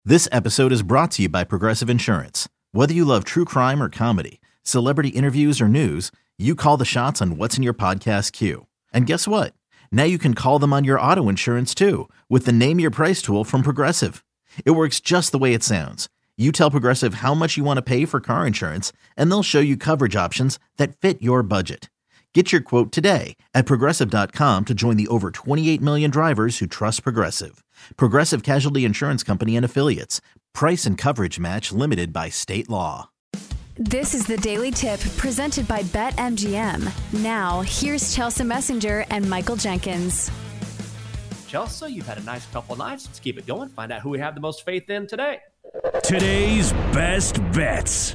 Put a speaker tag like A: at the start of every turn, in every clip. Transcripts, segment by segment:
A: This episode is brought to you by Progressive Insurance. Whether you love true crime or comedy, celebrity interviews or news, you call the shots on what's in your podcast queue. And guess what? Now you can call them on your auto insurance too with the Name Your Price tool from Progressive. It works just the way it sounds. You tell Progressive how much you want to pay for car insurance, and they'll show you coverage options that fit your budget. Get your quote today at Progressive.com to join the over 28 million drivers who trust Progressive. Progressive Casualty Insurance Company and Affiliates. Price and coverage match limited by state law.
B: This is the Daily Tip presented by BetMGM. Now, here's Chelsea Messenger and Michael Jenkins.
C: Chelsea, you've had a nice couple of nights. Let's keep it going. Find out who we have the most faith in today.
D: Today's best bets.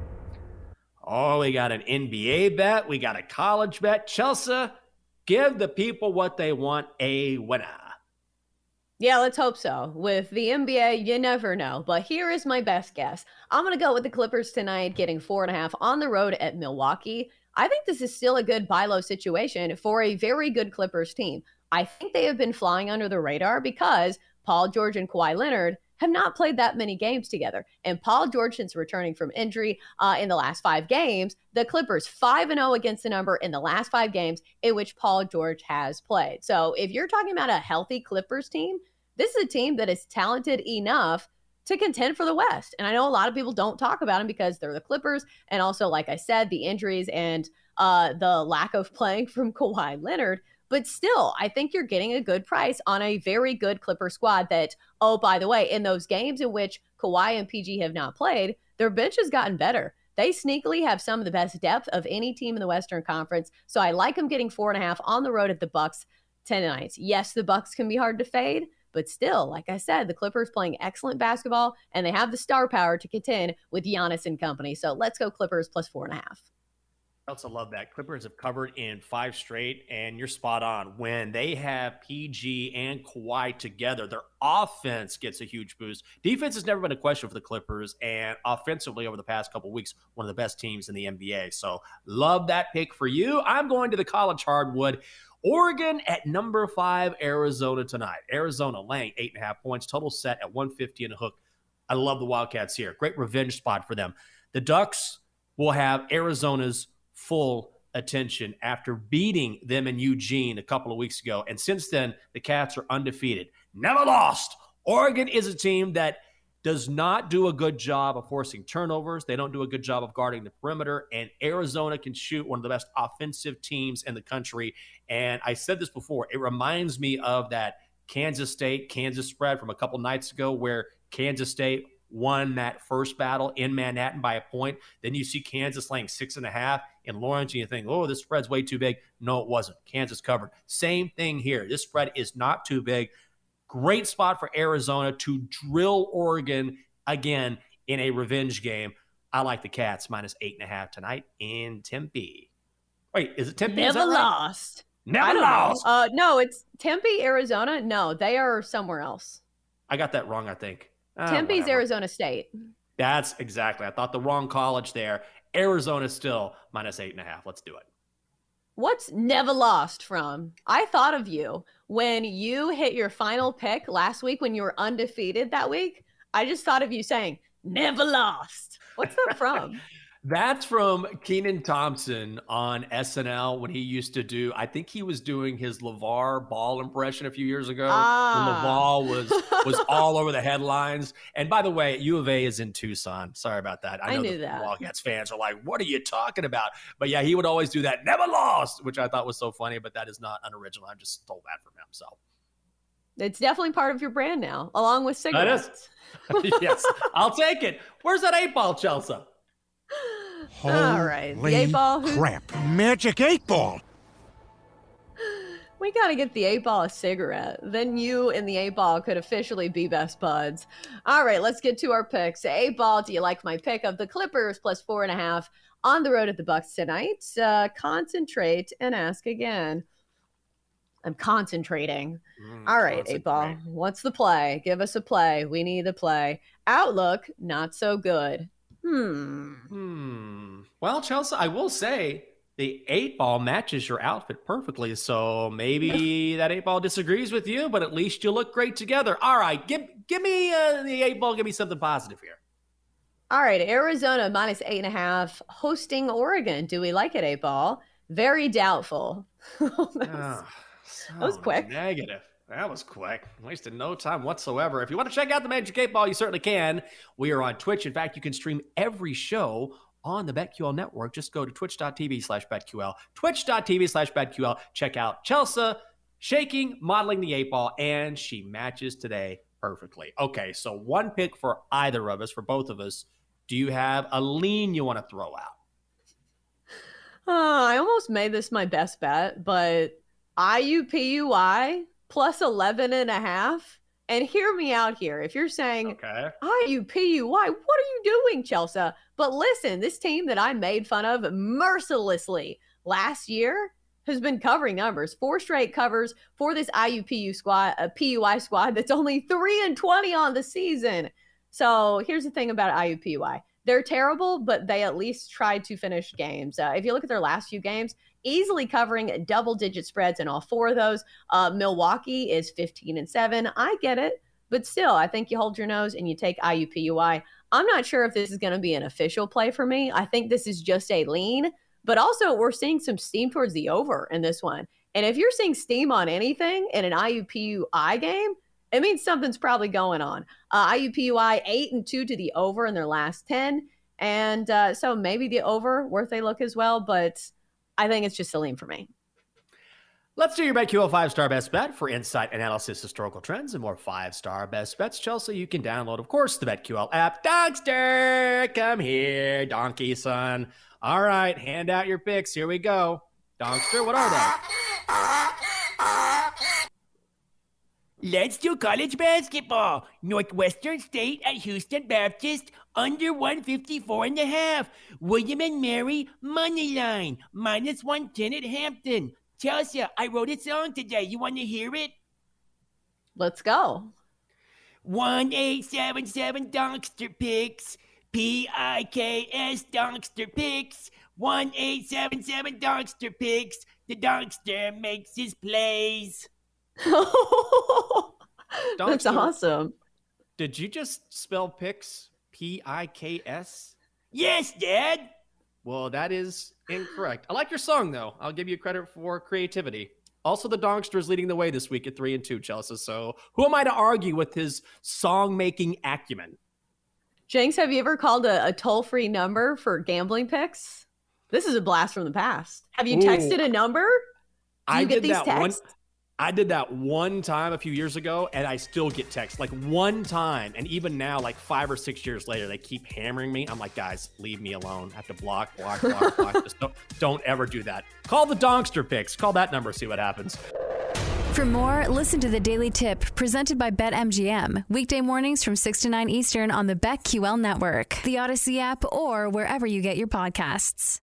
C: Oh, we got an NBA bet. We got a college bet. Chelsea, give the people what they want, a winner.
E: Yeah, let's hope so. With the NBA, you never know. But here is my best guess. I'm going to go with the Clippers tonight, getting 4.5 on the road at Milwaukee. I think this is still a good buy low situation for a very good Clippers team. I think they have been flying under the radar because Paul George and Kawhi Leonard have not played that many games together. And Paul George, since returning from injury in the last 5 games, the Clippers 5-0 against the number in the last 5 games in which Paul George has played. So if you're talking about a healthy Clippers team, this is a team that is talented enough to contend for the West. And I know a lot of people don't talk about them because they're the Clippers. And also, like I said, the injuries and the lack of playing from Kawhi Leonard. But still, I think you're getting a good price on a very good Clipper squad that, oh, by the way, in those games in which Kawhi and PG have not played, their bench has gotten better. They sneakily have some of the best depth of any team in the Western Conference. So I like them getting 4.5 on the road at the Bucks tonight. Yes, the Bucks can be hard to fade, but still, like I said, the Clippers playing excellent basketball, and they have the star power to contend with Giannis and company. So let's go Clippers plus 4.5.
C: I also love that. Clippers have covered in 5 straight, and you're spot on. When they have PG and Kawhi together, their offense gets a huge boost. Defense has never been a question for the Clippers, and offensively over the past couple of weeks, one of the best teams in the NBA. So love that pick for you. I'm going to the college hardwood. Oregon at number 5, Arizona tonight. Arizona laying 8.5 points, total set at 150 and a hook. I love the Wildcats here. Great revenge spot for them. The Ducks will have Arizona's full attention after beating them in Eugene a couple of weeks ago. And since then, the Cats are undefeated. Never lost. Oregon is a team that does not do a good job of forcing turnovers. They don't do a good job of guarding the perimeter. And Arizona can shoot, one of the best offensive teams in the country. And I said this before, it reminds me of that Kansas State-Kansas spread from a couple nights ago where Kansas State won that first battle in Manhattan by a point. Then you see Kansas laying 6.5 in Lawrence, and you think, oh, this spread's way too big. No, it wasn't. Kansas covered. Same thing here. This spread is not too big. Great spot for Arizona to drill Oregon again in a revenge game. I like the Cats minus 8.5 tonight in Tempe. Wait, is it Tempe?
E: Never lost.
C: Never lost.
E: No, it's Tempe, Arizona. No, they are somewhere else.
C: I got that wrong, I think.
E: Tempe's
C: whatever.
E: Arizona State.
C: That's exactly. I thought the wrong college there. Arizona still minus 8.5. Let's do it.
E: What's never lost from? I thought of you when you hit your final pick last week when you were undefeated that week. I just thought of you saying, never lost. What's that from?
C: That's from Kenan Thompson on SNL when he used to do, I think he was doing his LeVar Ball impression a few years ago. When LeVar was all over the headlines. And by the way, U of A is in Tucson. Sorry about that. I know
E: knew
C: the
E: that.
C: Wildcats fans are like, what are you talking about? But yeah, he would always do that. Never lost, which I thought was so funny, but that is not unoriginal. I just stole that from him. So
E: it's definitely part of your brand now, along with cigarettes.
C: That is. Yes, I'll take it. Where's that 8-ball, Chelsea?
E: All right. The 8-ball.
D: Crap. Magic 8-ball.
E: We got to get the 8-ball a cigarette. Then you and the 8-ball could officially be best buds. All right, let's get to our picks. 8-ball, do you like my pick of the Clippers plus 4.5 on the road at the Bucks tonight? Concentrate and ask again. I'm concentrating. All right, 8-ball. What's the play? Give us a play. We need a play. Outlook, not so good.
C: Well, Chelsea, I will say the 8-ball matches your outfit perfectly. So maybe that 8-ball disagrees with you, but at least you look great together. All right, give Give me the 8 ball. Give me something positive here.
E: All right, Arizona minus 8.5 hosting Oregon. Do we like it, 8 ball? Very doubtful. that was quick.
C: Negative. That was quick. Wasted no time whatsoever. If you want to check out the Magic 8 Ball, you certainly can. We are on Twitch. In fact, you can stream every show on the BetQL network. Just go to twitch.tv/BetQL, twitch.tv/BetQL. Check out Chelsea shaking, modeling the 8 ball, and she matches today perfectly. Okay, so one pick for either of us, for both of us. Do you have a lean you want to throw out?
E: I almost made this my best bet, but IUPUI plus 11.5. And hear me out here. If you're saying, IUPUI, what are you doing, Chelsea? But listen, this team that I made fun of mercilessly last year has been covering numbers. 4 straight covers for this IUPUI squad, a PUI squad that's only 3-20 on the season. So here's the thing about IUPUI. They're terrible, but they at least tried to finish games. If you look at their last few games, easily covering double-digit spreads in all 4 of those. Milwaukee is 15-7. I get it, but still, I think you hold your nose and you take IUPUI. I'm not sure if this is going to be an official play for me. I think this is just a lean, but also we're seeing some steam towards the over in this one. And if you're seeing steam on anything in an IUPUI game, it means something's probably going on. IUPUI 8-2 to the over in their last 10. And so maybe the over worth a look as well, but I think it's just a lean for me.
C: Let's do your BetQL 5-star best bet for insight, analysis, historical trends, and more 5-star best bets. Chelsea, you can download, of course, the BetQL app. Donkster, come here, donkey son. All right, hand out your picks. Here we go. Donkster, what are they?
F: Let's do college basketball. Northwestern State at Houston Baptist, under 154.5. William and Mary, money line, minus 110 at Hampton. Chelsea, I wrote a song today. You want to hear it?
E: Let's go.
F: 1877 Donkster Picks. P-I-K-S Donkster Picks. 1877 Donkster Picks. The Donkster makes his plays.
E: That's awesome.
C: Did you just spell picks P-I-K-S?
F: Yes, Dad.
C: Well, that is incorrect. I like your song, though. I'll give you credit for creativity. Also, the Donkster is leading the way this week at 3-2, Chelsea. So who am I to argue with his song-making acumen?
E: Jenks, have you ever called a toll-free number for gambling picks? This is a blast from the past. Have you texted a number? Do you get these texts?
C: I did that one time a few years ago, and I still get texts. Like one time, and even now, like 5 or 6 years later, they keep hammering me. I'm like, guys, leave me alone. I have to block. Just don't ever do that. Call the Donkster Picks. Call that number, see what happens.
B: For more, listen to the Daily Tip presented by BetMGM. Weekday mornings from 6 to 9 Eastern on the BetQL network, the Odyssey app, or wherever you get your podcasts.